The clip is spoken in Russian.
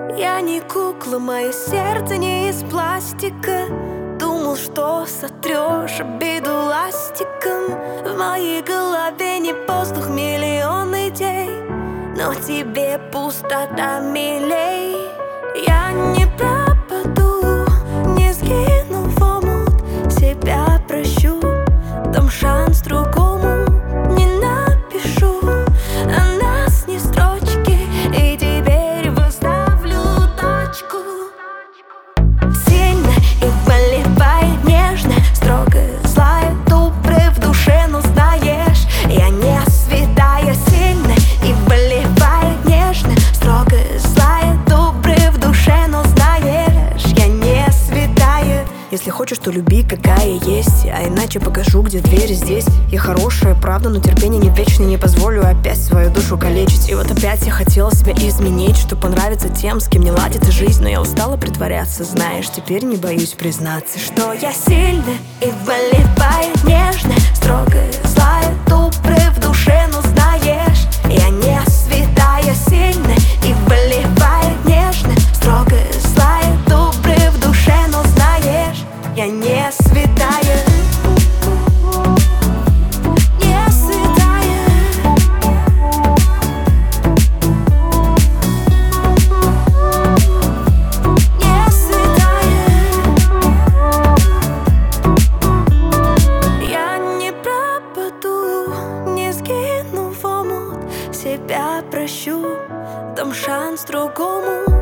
Я не кукла, мое сердце не из пластика. Думал, что сотрешь обиду ластиком. В моей голове не воздух, миллион идей, но тебе пустота милей. Я не пропаду, не сгину в омут, себя прощу, дам шанс другому. Не напишу о нас ни строчки, и теперь выставлю точку. Сильно и выливает нежно, строго, злая, добрая в душе, но знаешь, я не святая. Сильно и выливает нежно, строго, злая, добрая в душе, но знаешь, я не святая. Если хочешь, то люби, какая есть, а иначе покажу, где дверь здесь. Я хорошая, правда, но терпение не вечно, не позволю опять свою душу калечить. И вот опять я хотела себя изменить, чтобы понравиться тем, с кем не ладится жизнь. Но я устала притворяться, знаешь, теперь не боюсь признаться, что Я сильно и выливает нежно, строго, злая, добрая в душе, но знаешь, я не святая. Сильно и выливает нежно, строго, злая, добрая в душе, но знаешь, я не святая. Не святая. Не святая. Я не пропаду, не сгину в омут, себя прощу, дам шанс другому.